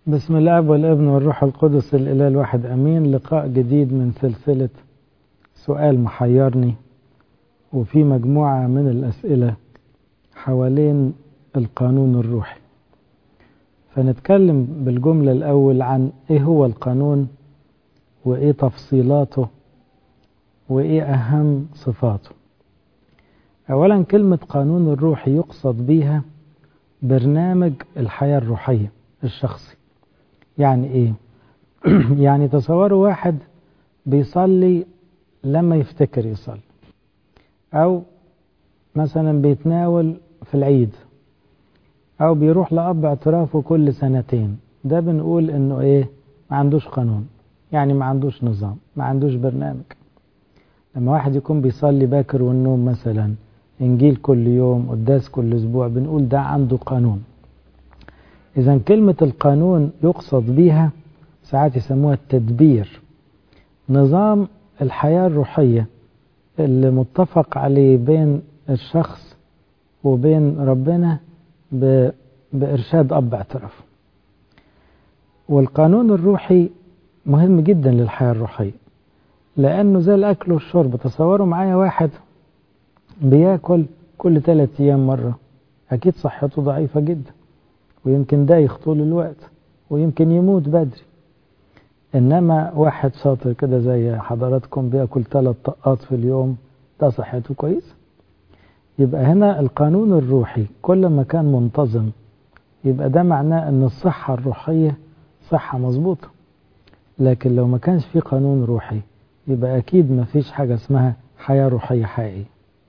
بسم الله والابن والروح القدس الإله الواحد أمين. لقاء جديد من سلسلة سؤال محيرني، وفي مجموعة من الأسئلة حوالين القانون الروحي. فنتكلم بالجملة الأول عن إيه هو القانون وإيه تفصيلاته وإيه أهم صفاته. أولا، كلمة قانون الروحي يقصد بيها برنامج الحياة الروحية الشخصي. يعني إيه؟ يعني تصوروا واحد بيصلي لما يفتكر يصلي، أو مثلا بيتناول في العيد، أو بيروح لأب اعترافه كل سنتين. ده بنقول إنه إيه؟ ما عندوش قانون، يعني ما عندوش نظام، ما عندوش برنامج. لما واحد يكون بيصلي باكر والنوم مثلا، إنجيل كل يوم، قداس كل أسبوع، بنقول ده عنده قانون. إذا كلمة القانون يقصد بيها ساعات يسموها التدبير، نظام الحياة الروحية اللي متفق عليه بين الشخص وبين ربنا بإرشاد أب اعترافه. والقانون الروحي مهم جدا للحياة الروحية، لأنه زي الأكل والشرب. تصوروا معايا واحد بياكل كل 3 أيام مرة، أكيد صحته ضعيفة جدا، ويمكن دايخ طول الوقت، ويمكن يموت بدري. إنما واحد شاطر كده زي حضراتكم بياكل 3 طقات في اليوم، ده صحته كويس. يبقى هنا القانون الروحي كل ما كان منتظم، يبقى ده معناه أن الصحة الروحية صحة مظبوطة. لكن لو ما كانش في قانون روحي، يبقى أكيد ما فيش حاجة اسمها حياة روحية حقيقية.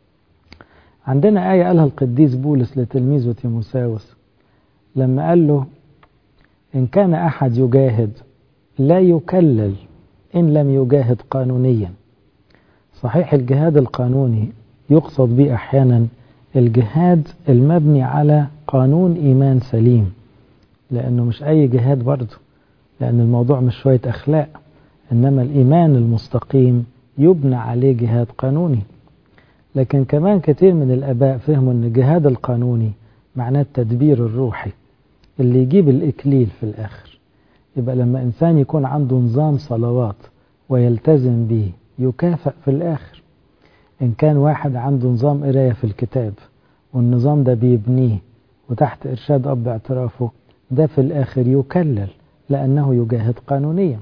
عندنا آية قالها القديس بولس لتلميذه تيموساوس لما قال له: إن كان أحد يجاهد لا يكلل إن لم يجاهد قانونيا. صحيح الجهاد القانوني يقصد به أحيانا الجهاد المبني على قانون إيمان سليم، لأنه مش أي جهاد برضه، لأن الموضوع مش شوية أخلاق، إنما الإيمان المستقيم يبنى عليه جهاد قانوني. لكن كمان كتير من الآباء فهموا أن الجهاد القانوني معناه التدبير الروحي اللي يجيب الإكليل في الآخر. يبقى لما إنسان يكون عنده نظام صلوات ويلتزم به يكافئ في الآخر. إن كان واحد عنده نظام قراية في الكتاب والنظام ده بيبنيه وتحت إرشاد أب اعترافه، ده في الآخر يكلل لأنه يجاهد قانونيا.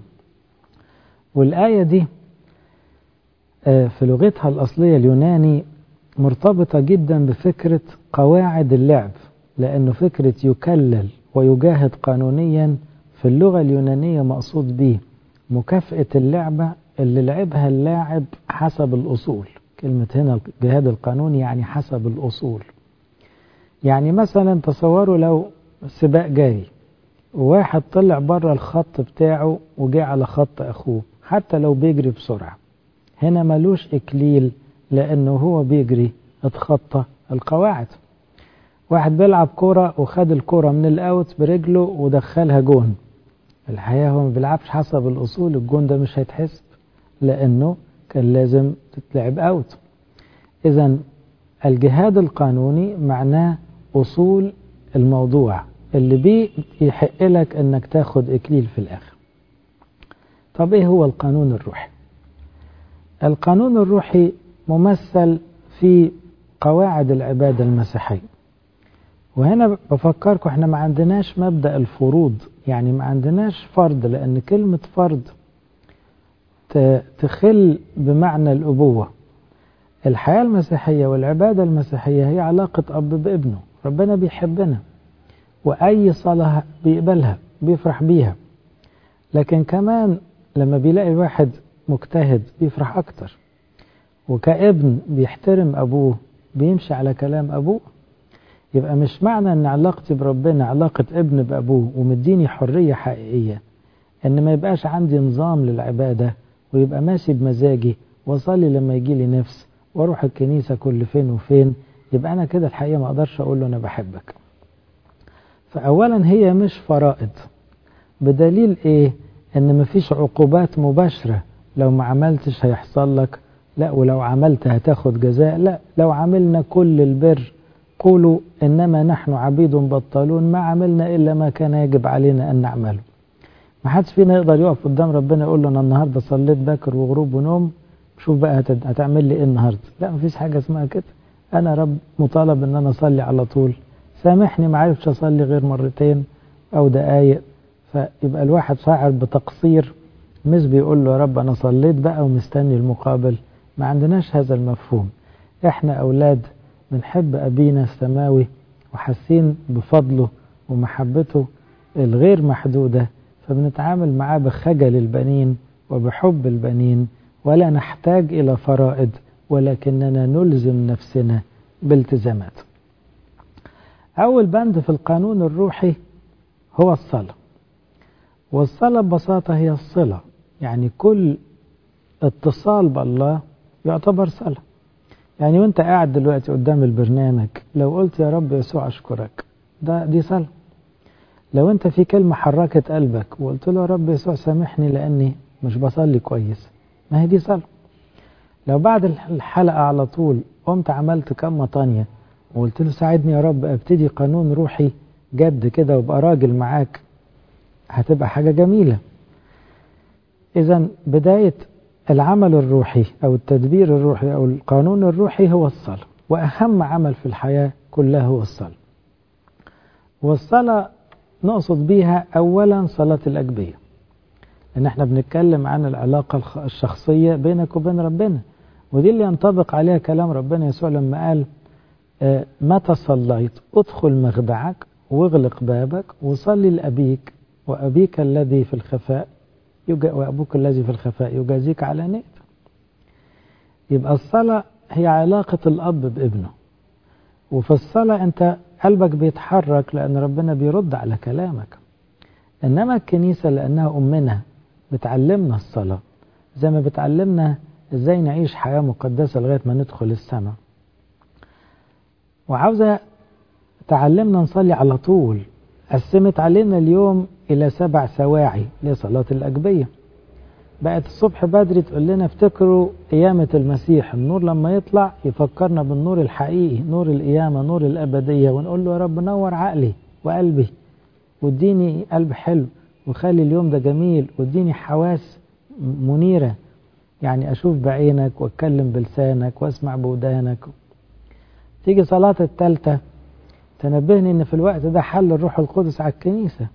والآية دي في لغتها الأصلية اليوناني مرتبطة جدا بفكرة قواعد اللعب، لأنه فكرة يكلل ويجاهد قانونيا في اللغة اليونانية مقصود به مكافأة اللعبة اللي لعبها اللاعب حسب الأصول. كلمة هنا الجهاد القانوني يعني حسب الأصول. يعني مثلا تصوروا لو سباق جاي وواحد طلع بره الخط بتاعه وجاء على خط أخوه، حتى لو بيجري بسرعة، هنا ملوش إكليل لأنه هو بيجري اتخطى القواعد. واحد بيلعب كورة وخد الكورة من الأوت برجله ودخلها جون، الحقيقة هو ما بيلعبش حسب الأصول، الجون ده مش هيتحسب لأنه كان لازم تتلعب أوت. إذن الجهاد القانوني معناه أصول الموضوع اللي بيه يحق لك أنك تاخد إكليل في الآخر. طب إيه هو القانون الروحي؟ القانون الروحي ممثل في قواعد العبادة المسيحية. وهنا بفكركم احنا ما عندناش مبدأ الفروض، يعني ما عندناش فرض، لأن كلمة فرض تخل بمعنى الأبوة. الحياة المسيحية والعبادة المسيحية هي علاقة أب بابنه. ربنا بيحبنا وأي صلاة بيقبلها بيفرح بيها، لكن كمان لما بيلاقي واحد مجتهد بيفرح أكتر، وكابن بيحترم أبوه بيمشي على كلام أبوه. يبقى مش معنى أن علاقتي بربنا علاقة ابن بأبوه ومديني حرية حقيقية أن ما يبقاش عندي نظام للعبادة ويبقى ماشي بمزاجي وصلي لما يجي لي نفس واروح الكنيسة كل فين وفين. يبقى أنا كده الحقيقة ما أقدرش أقول له أنا بحبك. فأولا هي مش فرائض، بدليل إيه؟ أن مفيش عقوبات مباشرة، لو ما عملتش هيحصل لك، لا، ولو عملت هتاخد جزاء، لا، لو عملنا كل البر قولوا إنما نحن عبيد بطالون ما عملنا إلا ما كان يجب علينا أن نعمله. ما حدش فينا يقدر يقف قدام ربنا يقول له أنا النهاردة صليت باكر وغروب ونوم، شوف بقى هتعمل لي إيه النهاردة. لا، مفيش حاجة اسمها كده. أنا رب مطالب إن أنا أصلي على طول، سامحني ما عرفتش أصلي غير مرتين أو دقايق. فيبقى الواحد شاعر بتقصير، مش بيقول له يا رب أنا صليت بقى ومستني المقابل. ما عندناش هذا المفهوم. إحنا أولاد بنحب أبينا السماوي وحاسين بفضله ومحبته الغير محدودة، فبنتعامل معاه بخجل البنين وبحب البنين، ولا نحتاج إلى فرائض ولكننا نلزم نفسنا بالتزامات. أول بند في القانون الروحي هو الصلاة. والصلاة ببساطة هي الصلة، يعني كل اتصال بالله يعتبر صلاة. يعني وانت قاعد دلوقتي قدام البرنامج لو قلت يا رب يسوع أشكرك، دي صلاة. لو انت في كلمة حركت قلبك وقلت له يا رب يسوع سامحني لأني مش بصلي كويس، ما هي دي صلاة. لو بعد الحلقة على طول قمت عملت كم مطانية وقلت له ساعدني يا رب ابتدي قانون روحي جد كده وابقى راجل معاك، هتبقى حاجة جميلة. إذن بداية العمل الروحي أو التدبير الروحي أو القانون الروحي هو الصلاة، وأهم عمل في الحياة كلها هو الصلاة. والصلاة نقصد بيها أولا صلاة الأجبية، إن احنا بنتكلم عن العلاقة الشخصية بينك وبين ربنا، ودي اللي ينطبق عليها كلام ربنا يسوع لما قال متى صليت ادخل مخدعك واغلق بابك وصلي لأبيك وأبيك الذي في الخفاء وأبوك الذي في الخفاء يجازيك علانية. يبقى الصلاة هي علاقة الأب بابنه، وفي الصلاة أنت قلبك بيتحرك لأن ربنا بيرد على كلامك. إنما الكنيسة لأنها أمنا بتعلمنا الصلاة، زي ما بتعلمنا إزاي نعيش حياة مقدسة لغاية ما ندخل السماء، وعاوزة تعلمنا نصلي على طول. قسمت علينا اليوم إلى 7 سواعي لصلاة الأجبية. بقت الصبح بدري تقول لنا افتكروا قيامة المسيح، النور لما يطلع يفكرنا بالنور الحقيقي، نور القيامة، نور الأبدية، ونقول له يا رب نور عقلي وقلبي واديني قلب حلو وخلي اليوم ده جميل، واديني حواس منيرة، يعني أشوف بعينك واتكلم بلسانك واسمع بودانك. تيجي صلاة الثالثة تنبهني ان في الوقت ده حل الروح القدس على الكنيسة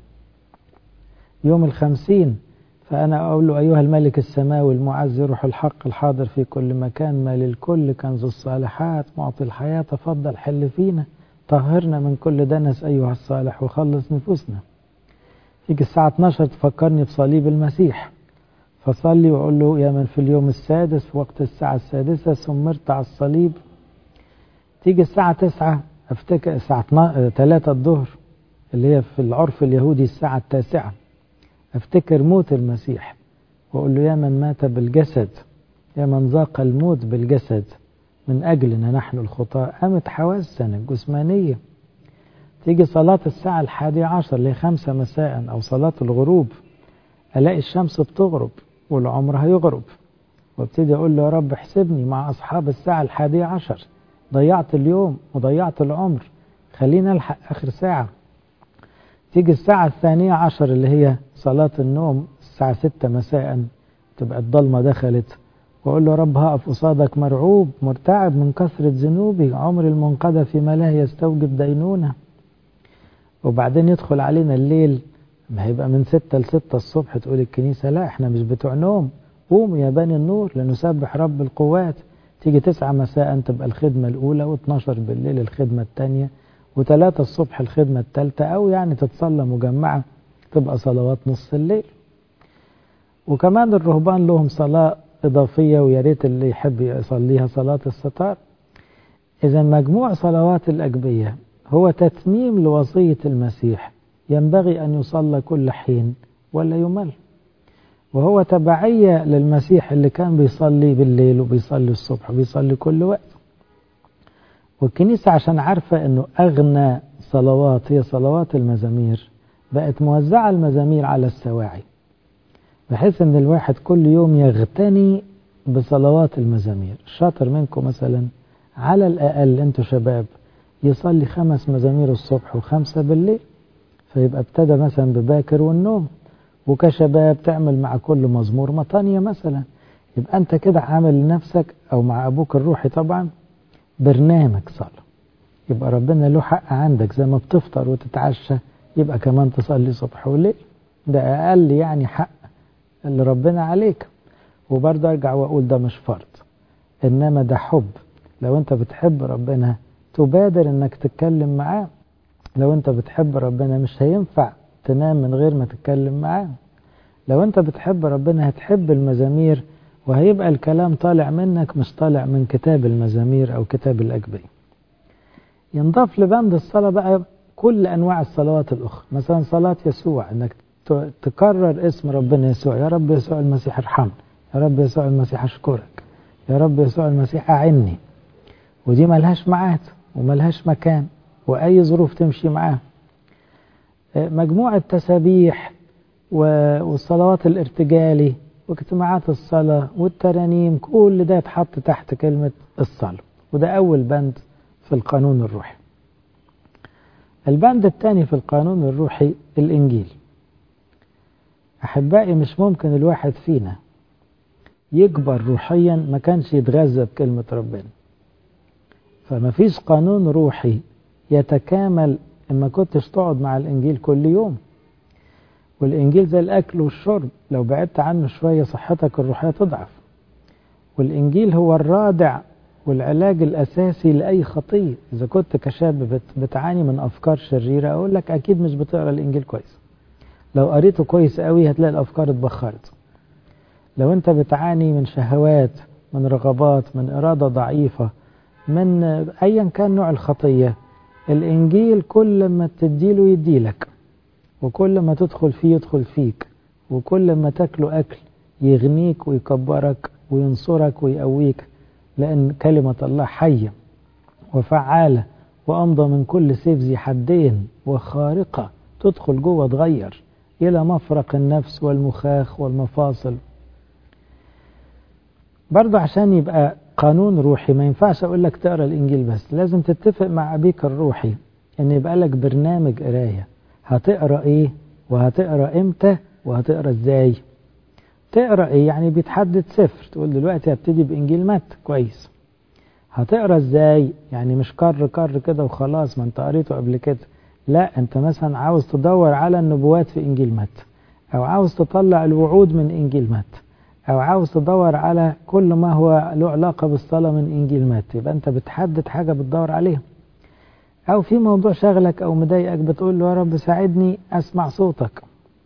يوم 50. فأنا أقول له أيها الملك السماوي المعز روح الحق الحاضر في كل مكان، ما للكل كنز الصالحات معطي الحياة، تفضل حل فينا، طهرنا من كل دنس أيها الصالح وخلص نفوسنا. تيجي الساعة 12 تفكرني بصليب المسيح، فصلي وأقول له يا من في اليوم السادس في وقت الساعة 6 سمرت على الصليب. تيجي الساعة 9 افتكر الساعة 3 الظهر اللي هي في العرف اليهودي الساعة 9 افتكر موت المسيح وأقول له يا من مات بالجسد، يا من ذاق الموت بالجسد من أجلنا نحن الخطاة، قامت حواسنا الجسمانية. تيجي صلاة الساعة 11 اللي هي 5 مساء أو صلاة الغروب، ألاقي الشمس بتغرب والعمر هيغرب، وابتدي أقول له يا رب احسبني مع أصحاب الساعة 11، ضيعت اليوم وضيعت العمر، خلينا نلحق آخر ساعة. تيجي الساعة 12 اللي هي صلاة النوم الساعة 6 مساء، تبقى الضلمة دخلت، وأقول له رب هقف قصادك مرعوب مرتعب من كثرة ذنوبي، عمري المنقذة فيما لا يستوجب دينونة. وبعدين يدخل علينا الليل، ما هيبقى من 6 ل6 الصبح تقول الكنيسة لا احنا مش بتوع نوم، قوموا يا بني النور لنسبح رب القوات. تيجي 9 مساء تبقى الخدمة الأولى، و12 بالليل الخدمة الثانية، و3 الصبح الخدمة الثالثة، أو يعني تتصلى مجمعة تبقى صلوات نص الليل. وكمان الرهبان لهم صلاة إضافية ويا ريت اللي يحب يصليها صلاة الستار. إذا مجموع صلوات الأجبية هو تتميم لوصية المسيح، ينبغي أن يصلى كل حين ولا يمل، وهو تبعية للمسيح اللي كان بيصلي بالليل وبيصلي الصبح وبيصلي كل وقت. والكنيسة عشان عارفة أنه أغنى صلوات هي صلوات المزامير، بقت موزعة المزامير على السواعي، بحيث أن الواحد كل يوم يغتني بصلوات المزامير. شاطر منكم مثلا على الأقل أنتوا شباب يصلي 5 مزامير الصبح و5 بالليل، فيبقى ابتدى مثلا بباكر والنوم. وكشباب تعمل مع كل مزمور مطانية مثلا. يبقى أنت كده عامل لنفسك أو مع أبوك الروحي طبعا برنامج صلاة. يبقى ربنا له حق عندك، زي ما بتفطر وتتعشى يبقى كمان تصلي صبح وليل. ده أقل يعني حق اللي ربنا عليك. وبرضه أرجع وأقول ده مش فرض، إنما ده حب. لو أنت بتحب ربنا تبادر إنك تتكلم معاه. لو أنت بتحب ربنا مش هينفع تنام من غير ما تتكلم معاه. لو أنت بتحب ربنا هتحب المزامير، وهيبقى الكلام طالع منك مش طالع من كتاب المزامير أو كتاب الأجبية. ينضاف لبند الصلاة بقى كل أنواع الصلوات الأخرى. مثلا صلاة يسوع، أنك تكرر اسم ربنا يسوع. يا رب يسوع المسيح ارحمني، يا رب يسوع المسيح أشكرك، يا رب يسوع المسيح أعني. ودي ملهاش ميعاد وملهاش مكان، وأي ظروف تمشي معاه. مجموعة تسابيح والصلوات الارتجالي واجتماعات الصلاة والترانيم، كل ده يتحط تحت كلمة الصلاة. وده أول بند في القانون الروحي. البند الثاني في القانون الروحي الإنجيل. أحبائي، مش ممكن الواحد فينا يكبر روحيا ما كانش يتغذى بكلمة ربنا. فما فيش قانون روحي يتكامل إما كنتش تقعد مع الإنجيل كل يوم. والإنجيل زي الأكل والشرب، لو بعدت عنه شوية صحتك الروحية تضعف. والإنجيل هو الرادع والعلاج الأساسي لأي خطية. إذا كنت كشاب بتعاني من أفكار شريرة، أقول لك أكيد مش بتقرأ الإنجيل كويس. لو قريته كويس قوي هتلاقي الأفكار اتبخرت. لو أنت بتعاني من شهوات، من رغبات، من إرادة ضعيفة، من أيا كان نوع الخطية، الإنجيل كل ما تديله يديلك، وكل ما تدخل فيه يدخل فيك، وكل ما تاكله أكل يغنيك ويكبرك وينصرك ويقويك. لأن كلمة الله حية وفعالة وأمضى من كل سيف ذي حدين وخارقة، تدخل جوه تغير إلى مفرق النفس والمخاخ والمفاصل. برضه عشان يبقى قانون روحي ما ينفعش أقول لك تقرأ الإنجيل بس، لازم تتفق مع أبيك الروحي أن يبقى لك برنامج قراية. هتقرأ إيه وهتقرأ إمتى وهتقرأ إزاي. تقرأ إيه يعني بيتحدد سفر، تقول دلوقتي هبتدي بإنجيل متى، كويس. هتقرأ إزاي يعني مش كر كده وخلاص ما أنت قريته قبل كده. لا، أنت مثلا عاوز تدور على النبوات في إنجيل متى، أو عاوز تطلع الوعود من إنجيل متى، أو عاوز تدور على كل ما هو له علاقة بالصلاة من إنجيل متى. يبقى أنت بتحدد حاجة بتدور عليها. أو في موضوع شغلك أو مضايقك بتقول له يا رب ساعدني أسمع صوتك،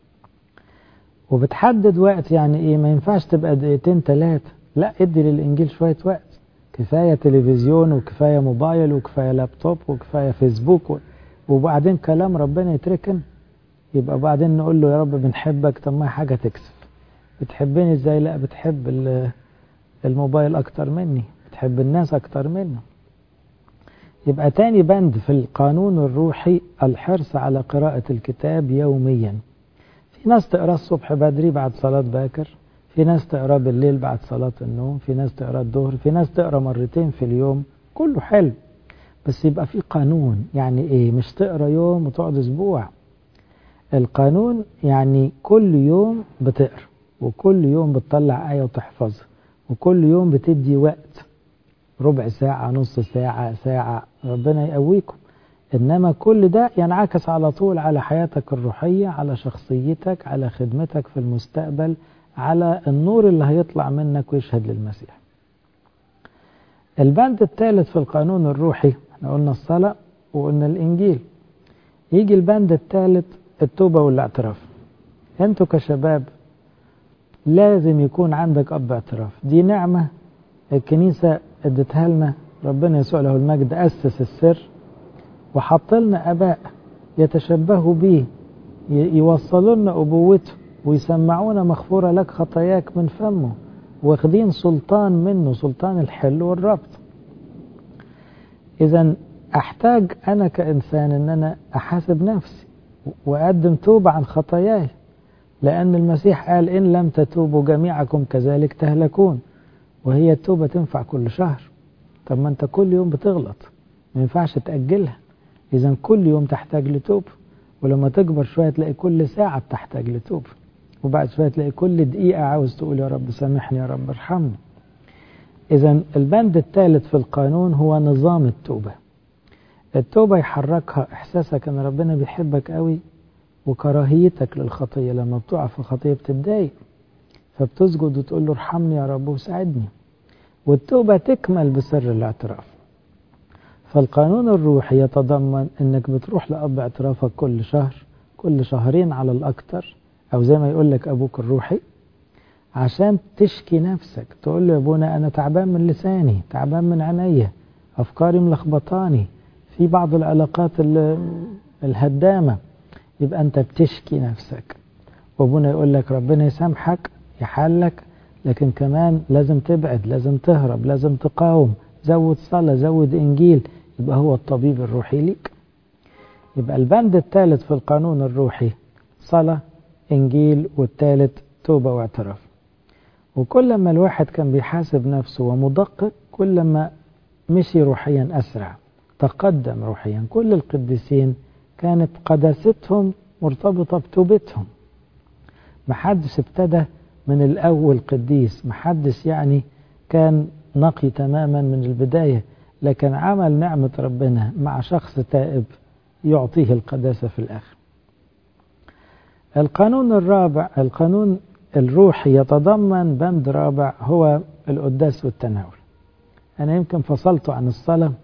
وبتحدد وقت. يعني إيه؟ ما ينفعش تبقى 2-3، لا، ادي للإنجيل شوية وقت. كفاية تلفزيون وكفاية موبايل وكفاية لابتوب وكفاية فيسبوك وبعدين كلام ربنا يتركن. يبقى بعدين نقول له يا رب بنحبك، طب ما حاجة تكسب. بتحبني ازاي؟ لا، بتحب الموبايل اكتر مني، بتحب الناس اكتر منه. يبقى تاني بند في القانون الروحي الحرص على قراءة الكتاب يوميا. في ناس تقرأ الصبح بدري بعد صلاة باكر، في ناس تقرأ بالليل بعد صلاة النوم، في ناس تقرأ الظهر، في ناس تقرأ مرتين في اليوم. كله حلو، بس يبقى في قانون. يعني ايه؟ مش تقرأ يوم وتقعد اسبوع. القانون يعني كل يوم بتقرأ، وكل يوم بتطلع آية وتحفظها، وكل يوم بتدي وقت، ربع ساعة، نص ساعة، ساعة، ربنا يقويكم. إنما كل ده ينعكس على طول على حياتك الروحية، على شخصيتك، على خدمتك في المستقبل، على النور اللي هيطلع منك ويشهد للمسيح. البند الثالث في القانون الروحي، احنا قلنا الصلاة وقلنا الإنجيل. يجي البند الثالث التوبة والاعتراف. انتوا كشباب لازم يكون عندك أب اعتراف. دي نعمة الكنيسة ادتها لنا. ربنا يسوع له المجد أسس السر وحط لنا أباء يتشبهوا به، يوصلوا لنا أبوته ويسمعونا مغفورة لك خطاياك من فمه، واخدين سلطان منه، سلطان الحل والربط. إذن أحتاج أنا كإنسان أن أنا أحاسب نفسي وأقدم توبة عن خطاياي، لأن المسيح قال إن لم تتوبوا جميعكم كذلك تهلكون. وهي التوبة تنفع كل شهر. طب ما أنت كل يوم بتغلط، ما ينفعش تأجلها. إذا كل يوم تحتاج لتوب، ولما تكبر شوية تلاقي كل ساعة بتحتاج لتوب، وبعد شوية تلاقي كل دقيقة عاوز تقول يا رب سامحني، يا رب ارحمني. إذا البند الثالث في القانون هو نظام التوبة. التوبة يحركها إحساسك أن ربنا بيحبك قوي، وكراهيتك للخطية. لما بتقع في خطية بتتضايق، فبتسجد وتقول له ارحمني يا رب وساعدني. والتوبة تكمل بسر الاعتراف. فالقانون الروحي يتضمن أنك بتروح لأب اعترافك كل شهر، كل شهرين على الأكتر، أو زي ما يقول لك أبوك الروحي، عشان تشكي نفسك. تقول له يا ابونا أنا تعبان من لساني، تعبان من عينيا، أفكاري ملخبطاني، في بعض العلاقات الهدامة. يبقى أنت بتشكي نفسك، وابونا يقول لك ربنا يسامحك يحلك، لكن كمان لازم تبعد، لازم تهرب، لازم تقاوم، زود صلاة، زود إنجيل. يبقى هو الطبيب الروحي ليك. يبقى البند الثالث في القانون الروحي صلاة، إنجيل، والثالث توبة واعتراف. وكل ما الواحد كان بيحاسب نفسه ومدقق، كل ما مشي روحيا أسرع، تقدم روحيا. كل القديسين كانت قداستهم مرتبطة بتوبتهم. محدش ابتدى من الأول قديس، محدش يعني كان نقي تماما من البداية، لكن عمل نعمة ربنا مع شخص تائب يعطيه القداسة في الآخر. القانون الرابع، القانون الروحي، يتضمن بند رابع هو القداس والتناول. أنا يمكن فصلته عن الصلاة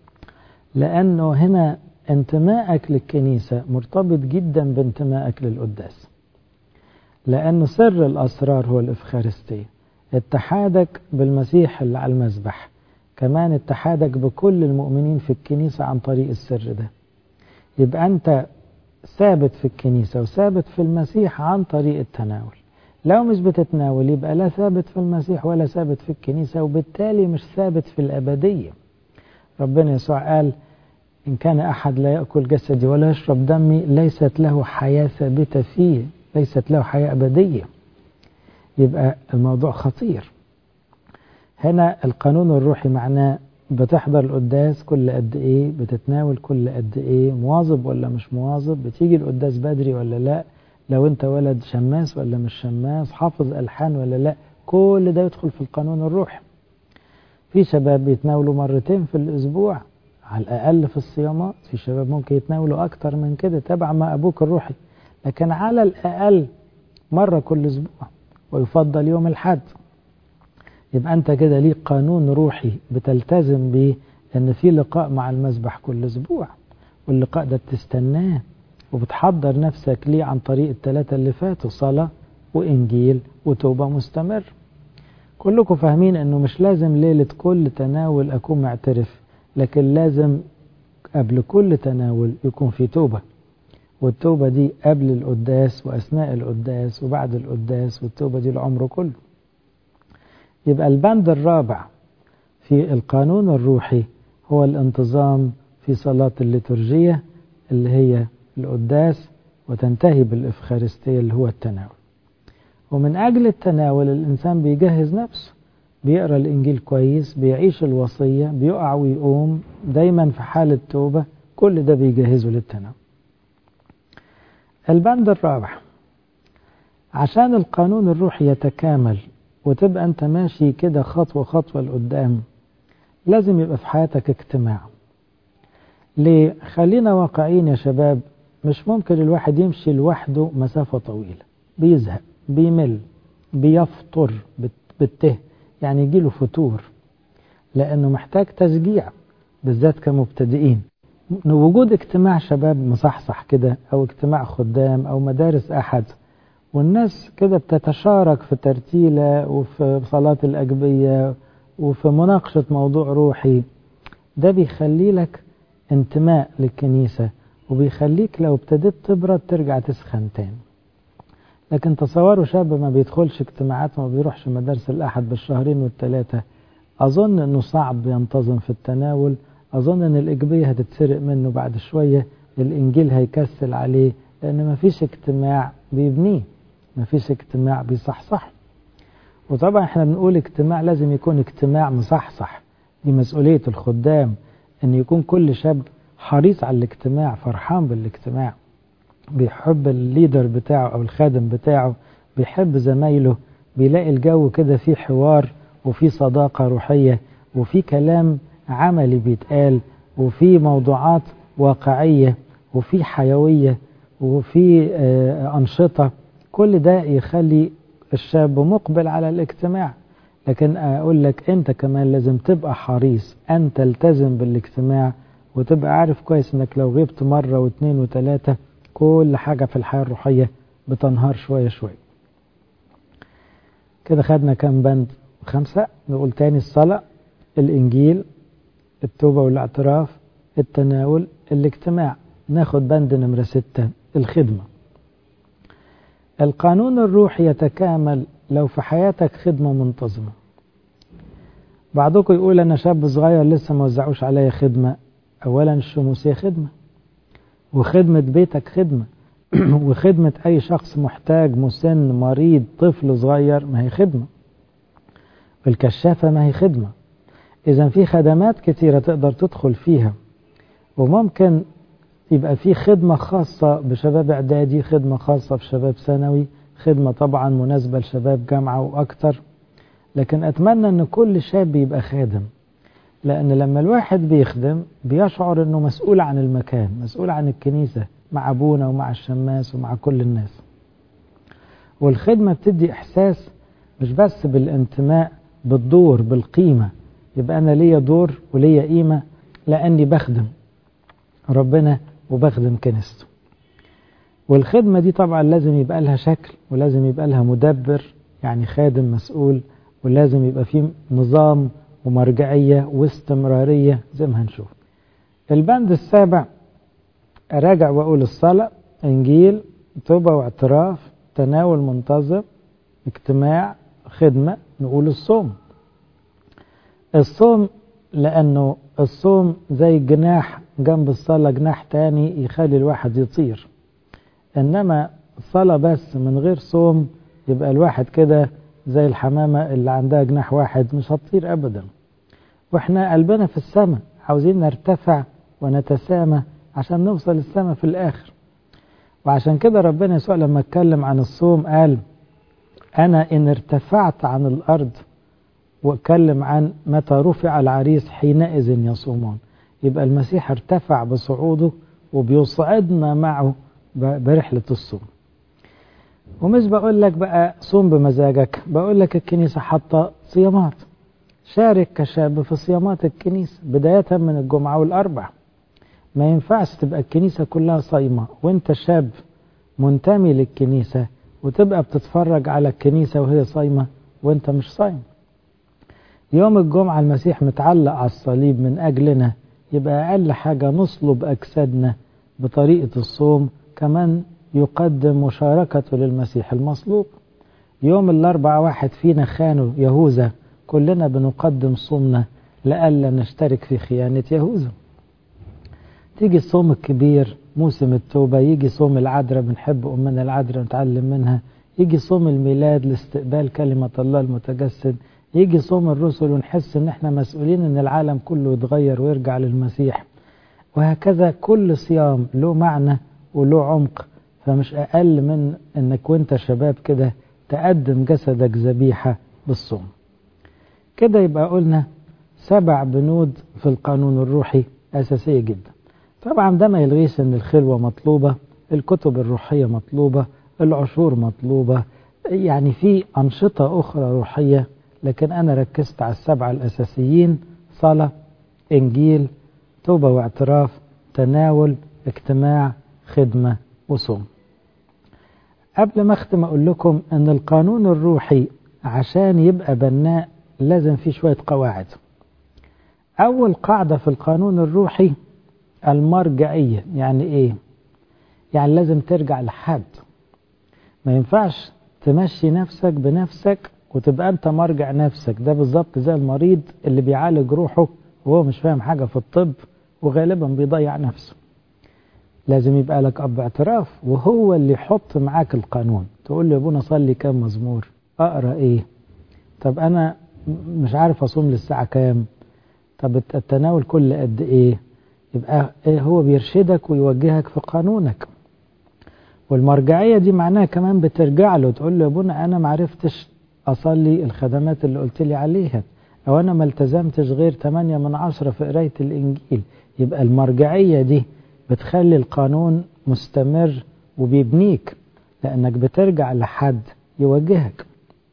لأنه هنا انتمائك للكنيسة مرتبط جدا بانتمائك للقداس، لأنه سر الأسرار هو الإفخارستية. اتحادك بالمسيح اللي على المذبح، كمان اتحادك بكل المؤمنين في الكنيسة عن طريق السر ده. يبقى أنت ثابت في الكنيسة وثابت في المسيح عن طريق التناول. لو مش بتتناول يبقى لا ثابت في المسيح ولا ثابت في الكنيسة، وبالتالي مش ثابت في الأبدية. ربنا يسوع قال إن كان أحد لا يأكل جسدي ولا يشرب دمي ليست له حياة ثابتة فيه، ليست له حياة أبدية. يبقى الموضوع خطير. هنا القانون الروحي معناه بتحضر القداس كل قد إيه، بتتناول كل قد إيه، مواظب ولا مش مواظب، بتيجي القداس بدري ولا لا، لو أنت ولد شماس ولا مش شماس، حافظ ألحان ولا لا. كل ده يدخل في القانون الروحي. في شباب بيتناولوا مرتين في الأسبوع على الأقل في الصيامات، في شباب ممكن يتناولوا أكتر من كده تبع ما أبوك الروحي، لكن على الأقل مرة كل أسبوع، ويفضل يوم الحد. يبقى أنت كده ليك قانون روحي بتلتزم به، أن في لقاء مع المذبح كل أسبوع، واللقاء ده بتستناه وبتحضر نفسك ليه عن طريق الثلاثة اللي فاتوا، صلاة وإنجيل وتوبة مستمر. كلكم فاهمين أنه مش لازم ليلة كل تناول أكون معترف، لكن لازم قبل كل تناول يكون في توبة، والتوبة دي قبل القداس وأثناء القداس وبعد القداس، والتوبة دي العمر كله. يبقى البند الرابع في القانون الروحي هو الانتظام في صلاة الليتورجية اللي هي القداس، وتنتهي بالإفخارستية اللي هو التناول. ومن أجل التناول الإنسان بيجهز نفسه، بيقرأ الإنجيل كويس، بيعيش الوصية، بيقع ويقوم، دايما في حالة توبة. كل ده بيجهزه للتناول. البند الرابع، عشان القانون الروحي يتكامل وتبقى أنت ماشي كده خطوة خطوة لقدام، لازم يبقى في حياتك اجتماع. ليه؟ خلينا واقعين يا شباب، مش ممكن الواحد يمشي لوحده مسافة طويلة، بيزهق، بيمل، بيفطر بالته، يعني يجيله فتور، لأنه محتاج تشجيع بالذات كمبتدئين. وجود اجتماع شباب مصحصح كده، أو اجتماع خدام، أو مدارس أحد، والناس كده بتتشارك في ترتيلة وفي صلاة الأجبية وفي مناقشة موضوع روحي، ده بيخلي لك انتماء للكنيسة، وبيخليك لو ابتديت تبرد ترجع تسخن تاني. لكن تصوروا شاب ما بيدخلش اجتماعات وما بيروحش مدارس الأحد بالشهرين والثلاثة، أظن أنه صعب ينتظم في التناول، أظن أن الإجبية هتتسرق منه بعد شوية، الإنجيل هيكسل عليه، لأن ما فيش اجتماع بيبنيه، ما فيش اجتماع بيصحصح. وطبعا احنا بنقول اجتماع لازم يكون اجتماع مصحصح، دي مسؤولية الخدام، أن يكون كل شاب حريص على الاجتماع، فرحان بالاجتماع، بيحب الليدر بتاعه أو الخادم بتاعه، بيحب زمايله، بيلاقي الجو كده فيه حوار وفيه صداقة روحية وفيه كلام عملي بيتقال وفيه موضوعات واقعية وفيه حيوية وفيه أنشطة. كل ده يخلي الشاب مقبل على الاجتماع. لكن أقول لك أنت كمان لازم تبقى حريص أن تلتزم بالاجتماع، وتبقى عارف كويس أنك لو غبت مرة واثنين وثلاثة كل حاجة في الحياة الروحية بتنهار شوية شوية. كده خدنا كام بند؟ 5. نقول تاني: الصلاة، الإنجيل، التوبة والاعتراف، التناول، الاجتماع. ناخد بند نمرة 6: الخدمة. القانون الروحي يتكامل لو في حياتك خدمة منتظمة. بعضكم يقول أنا شاب صغير لسه ما وزعوش عليا خدمة. أولا الشموسية خدمة، وخدمة بيتك خدمة، وخدمة أي شخص محتاج، مسن، مريض، طفل صغير، ما هي خدمة. الكشافة ما هي خدمة. إذا في خدمات كتيرة تقدر تدخل فيها، وممكن يبقى في خدمة خاصة بشباب إعدادي، خدمة خاصة بشباب ثانوي، خدمة طبعا مناسبة لشباب جامعة وأكتر. لكن أتمنى أن كل شاب يبقى خادم، لأن لما الواحد بيخدم بيشعر أنه مسؤول عن المكان، مسؤول عن الكنيسة مع أبونا ومع الشماس ومع كل الناس. والخدمة بتدي إحساس مش بس بالانتماء، بالدور، بالقيمة. يبقى أنا ليا دور وليا قيمة لأني بخدم ربنا وبخدم كنيسته. والخدمة دي طبعا لازم يبقى لها شكل، ولازم يبقى لها مدبر، يعني خادم مسؤول، ولازم يبقى فيه نظام ومرجعية واستمرارية زي ما هنشوف. البند 7 أراجع وأقول: الصلاة، إنجيل، توبة واعتراف، تناول منتظم، اجتماع، خدمة. نقول الصوم. الصوم لأنه الصوم زي جناح جنب الصلاة، جناح تاني يخلي الواحد يطير. إنما الصلاة بس من غير صوم يبقى الواحد كده زي الحمامة اللي عندها جناح واحد، مش هتطير أبدا. وإحنا قلبنا في السماء، عاوزين نرتفع ونتسامى عشان نوصل السماء في الآخر. وعشان كده ربنا يسوع لما اتكلم عن الصوم قال: أنا إن ارتفعت عن الأرض، واتكلم عن متى رفع العريس حينئذ يصومون. يبقى المسيح ارتفع بصعوده وبيصعدنا معه برحلة الصوم. ومش بقول لك بقى صوم بمزاجك، بقول لك الكنيسة حاطة صيامات. شارك كشاب في صيامات الكنيسة بداية من الجمعة والأربع. ما ينفعش تبقى الكنيسة كلها صايمة وانت شاب منتمي للكنيسة وتبقى بتتفرج على الكنيسة وهي صايمة وانت مش صايم. يوم الجمعة المسيح متعلق على الصليب من أجلنا، يبقى أقل حاجة نصلب أجسادنا بطريقة الصوم، كمان يقدم مشاركته للمسيح المصلوب. يوم الأربع واحد فينا خانه يهوذا، كلنا بنقدم صومنا لألا نشترك في خيانة يهوذا. تيجي الصوم الكبير موسم التوبة، يجي صوم العذراء، بنحب أمنا العذراء نتعلم منها، يجي صوم الميلاد لاستقبال كلمة الله المتجسد، يجي صوم الرسل ونحس ان احنا مسؤولين ان العالم كله يتغير ويرجع للمسيح. وهكذا كل صيام له معنى وله عمق، فمش اقل من انك وانت شباب كده تقدم جسدك ذبيحة بالصوم. كده يبقى قلنا 7 بنود في القانون الروحي أساسية جدا. طبعا ده ما يلغيش ان الخلوة مطلوبة، الكتب الروحية مطلوبة، العشور مطلوبة، يعني في أنشطة أخرى روحية، لكن أنا ركزت على 7 الأساسيين: صلاة، إنجيل، توبة واعتراف، تناول، اجتماع، خدمة، وصوم. قبل ما أختم أقول لكم أن القانون الروحي عشان يبقى بناء لازم فيه شوية قواعد. أول قاعدة في القانون الروحي المرجعية. يعني إيه؟ يعني لازم ترجع لحد. ما ينفعش تمشي نفسك بنفسك وتبقى أنت مرجع نفسك. ده بالظبط زي المريض اللي بيعالج روحه وهو مش فاهم حاجة في الطب وغالبا بيضيع نفسه. لازم يبقى لك أب اعتراف وهو اللي يحط معاك القانون. تقول له يا ابونا صلي كام مزمور، أقرأ إيه، طب أنا مش عارف أصوم للساعة كام، طب التناول كل قد ايه؟ يبقى هو بيرشدك ويوجهك في قانونك. والمرجعية دي معناها كمان بترجع له تقول له يا ابونا أنا معرفتش أصلي الخدمات اللي قلت لي عليها، أو أنا ما التزمتش غير 8/10 في قراية الإنجيل. يبقى المرجعية دي بتخلي القانون مستمر وبيبنيك، لأنك بترجع لحد يوجهك.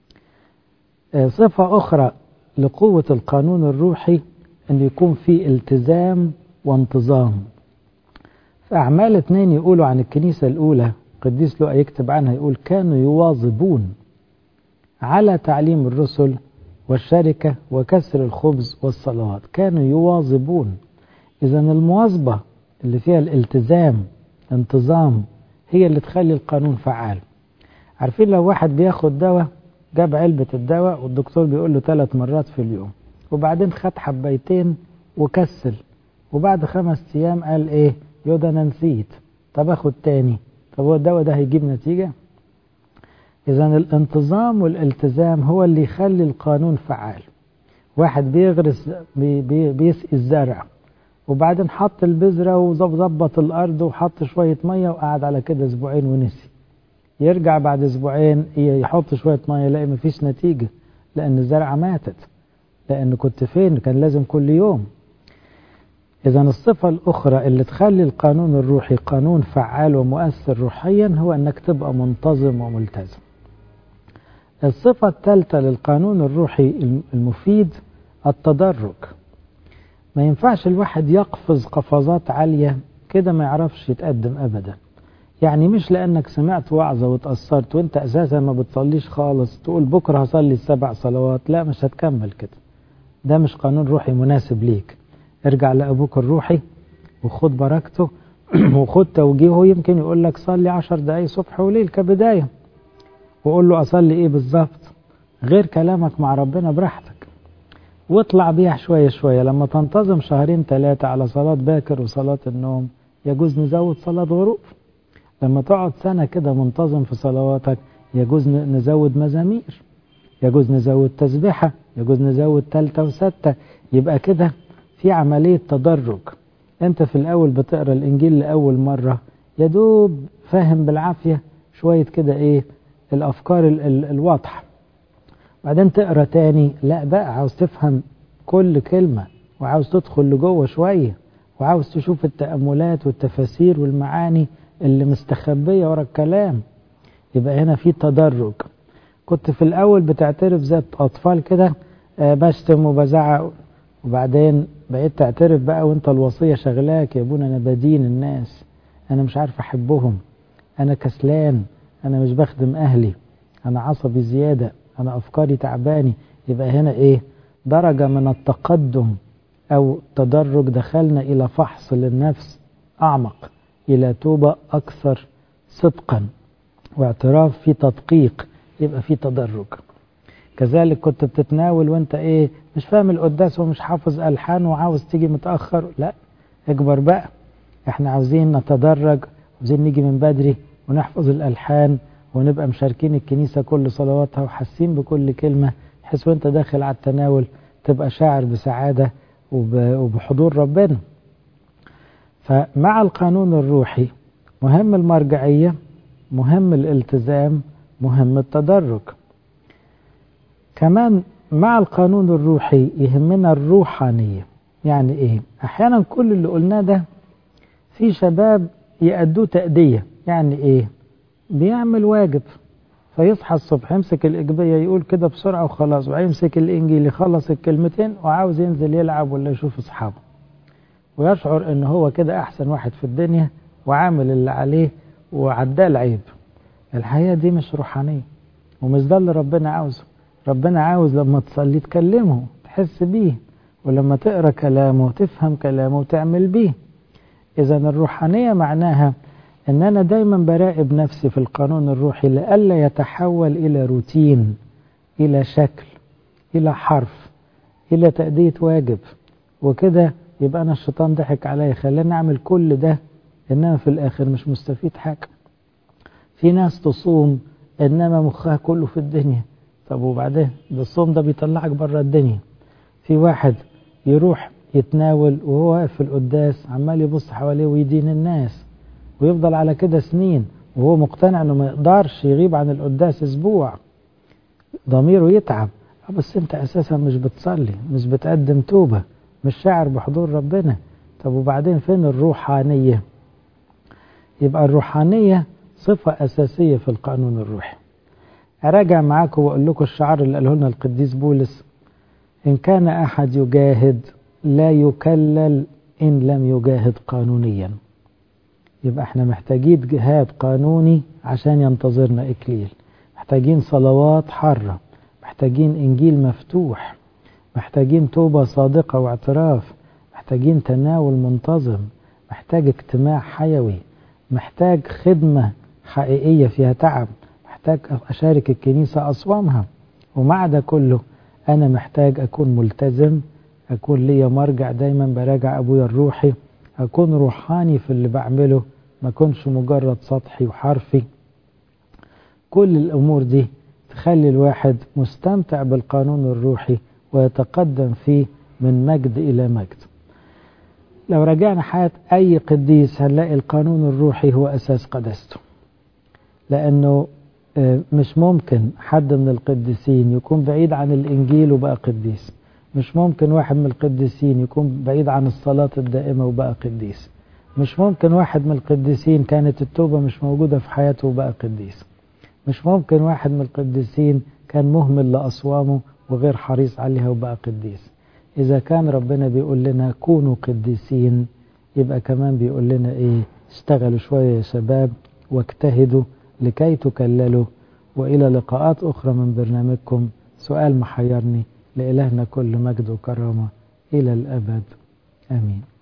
صفة أخرى لقوة القانون الروحي أن يكون فيه التزام وانتظام. في أعمال 2 يقولوا عن الكنيسة الأولى، قديس لوقا يكتب عنها يقول كانوا يواظبون على تعليم الرسل والشركة وكسر الخبز والصلوات. كانوا يواظبون. إذا المواظبة اللي فيها الالتزام انتظام هي اللي تخلي القانون فعال. عارفين لو واحد بياخد دواء، جاب علبة الدواء والدكتور بيقول له 3 مرات في اليوم، وبعدين خد حبيتين وكسل، وبعد 5 أيام قال ايه؟ يودا انا نسيت، طب اخد تاني. طب هو الدواء ده هيجيب نتيجة؟ إذا الانتظام والالتزام هو اللي يخلي القانون فعال. واحد بيغرس بيسقي الزرع، وبعدين حط البذرة وظبط الأرض وحط شوية مية وقعد على كده 2 أسبوع ونسي. يرجع بعد 2 أسبوع يحط شوية مية يلاقي مفيش نتيجة، لأن الزرعة ماتت. لأن كنت فين؟ كان لازم كل يوم. إذا الصفة الأخرى اللي تخلي القانون الروحي قانون فعال ومؤثر روحيا هو أنك تبقى منتظم وملتزم. الصفة الثالثة للقانون الروحي المفيد التدرج. ما ينفعش الواحد يقفز قفزات عالية كده ما يعرفش يتقدم أبدا. يعني مش لأنك سمعت وعظة وتأثرت وانت أساسا ما بتصليش خالص تقول بكرة هصلي 7 صلوات، لا مش هتكمل كده. ده مش قانون روحي مناسب ليك. ارجع لأبوك الروحي وخد بركته وخد توجيهه. يمكن يقول لك صلي 10 دقايق صبح وليل كبداية، وقول له أصلي إيه بالظبط غير كلامك مع ربنا براحتك، واطلع بيها شوية شوية. لما تنتظم 2-3 على صلاة باكر وصلاة النوم يجوز نزود صلاة غروب. لما تقعد سنة كده منتظم في صلواتك يجوز نزود مزامير، يجوز نزود تسبيحة، يجوز نزود 3 و6. يبقى كده في عملية تدرج. انت في الأول بتقرأ الإنجيل لأول مرة يدوب فاهم بالعافية شوية كده ايه الأفكار الواضحة، بعدين تقرأ تاني لا بقى عاوز تفهم كل كلمة، وعاوز تدخل لجوه شوية، وعاوز تشوف التأملات والتفاسير والمعاني اللي مستخبية ورا الكلام. يبقى هنا في تدرج. كنت في الأول بتعترف زي أطفال كده بشتم وبزعق، وبعدين بقيت تعترف بقى وانت الوصية شغلاك يا ابونا أنا بدين الناس، أنا مش عارف أحبهم، أنا كسلان، أنا مش بخدم أهلي، أنا عصبي زيادة، أنا أفكاري تعباني. يبقى هنا إيه؟ درجة من التقدم أو تدرج. دخلنا إلى فحص للنفس أعمق، إلى توبة أكثر صدقا واعتراف في تدقيق. يبقى في تدرج. كذلك كنت بتتناول وانت ايه مش فاهم القداس ومش حافظ ألحان وعاوز تيجي متأخر، لا اكبر بقى. احنا عاوزين نتدرج، عاوزين نيجي من بدري ونحفظ الألحان ونبقى مشاركين الكنيسة كل صلواتها وحاسين بكل كلمة، بحيث وانت داخل على التناول تبقى شاعر بسعادة وبحضور ربنا. فمع القانون الروحي مهم المرجعية، مهم الالتزام، مهم التدرج. كمان مع القانون الروحي يهمنا الروحانية. يعني ايه؟ احيانا كل اللي قلناه ده في شباب يأدوه تأدية. يعني ايه؟ بيعمل واجب فيصحى الصبح يمسك الإجبية يقول كده بسرعة وخلاص، ويمسك الإنجيل يخلص الكلمتين وعاوز ينزل يلعب ولا يشوف أصحابه، ويشعر ان هو كده احسن واحد في الدنيا وعامل اللي عليه وعداه العيب. الحقيقة دي مش روحانية، ومش ده اللي ربنا عاوزه. ربنا عاوز لما تصلي تكلمه تحس بيه، ولما تقرأ كلامه تفهم كلامه وتعمل بيه. إذا الروحانية معناها ان انا دايما براقب نفسي في القانون الروحي لألا يتحول الى روتين، الى شكل، الى حرف، الى تأدية واجب، وكده يبقى انا الشيطان ضحك عليا خلاني اعمل كل ده انما في الاخر مش مستفيد حاجة. في ناس تصوم انما مخها كله في الدنيا، طب وبعدين ده الصوم ده بيطلعك بره الدنيا. في واحد يروح يتناول وهو واقف في القداس عمال يبص حواليه ويدين الناس، ويفضل على كده سنين وهو مقتنع انه ما يقدرش يغيب عن القداس اسبوع، ضميره يتعب. بس انت اساسا مش بتصلي، مش بتقدم توبة، مش شاعر بحضور ربنا. طب وبعدين فين الروحانية؟ يبقى الروحانية صفة أساسية في القانون الروحي. أراجع معاكم وأقول لكم الشعار اللي قاله لنا القديس بولس: إن كان أحد يجاهد لا يكلل إن لم يجاهد قانونيا. يبقى احنا محتاجين جهاد قانوني عشان ينتظرنا إكليل، محتاجين صلوات حارة، محتاجين إنجيل مفتوح، محتاجين توبة صادقة واعتراف، محتاجين تناول منتظم، محتاج اجتماع حيوي، محتاج خدمة حقيقية فيها تعب، محتاج أشارك الكنيسة أصوامها. ومع ده كله أنا محتاج أكون ملتزم، أكون ليا مرجع دايما براجع أبويا الروحي، أكون روحاني في اللي بعمله، ما أكونش مجرد سطحي وحرفي. كل الأمور دي تخلي الواحد مستمتع بالقانون الروحي ويتقدم فيه من مجد إلى مجد. لو رجعنا حياة أي قديس هنلاقي القانون الروحي هو أساس قداسته، لأنه مش ممكن حد من القديسين يكون بعيد عن الإنجيل وبقى قديس، مش ممكن واحد من القديسين يكون بعيد عن الصلاة الدائمة وبقى قديس، مش ممكن واحد من القديسين كانت التوبة مش موجودة في حياته وبقى قديس، مش ممكن واحد من القديسين كان مهمل لأصوامه وغير حريص عليها وبقى قديس. إذا كان ربنا بيقول لنا كونوا قديسين، يبقى كمان بيقول لنا إيه؟ اشتغلوا شوية يا شباب واجتهدوا لكي تكللوا. وإلى لقاءات أخرى من برنامجكم سؤال محيرني. لإلهنا كل مجد وكرامة إلى الأبد، آمين.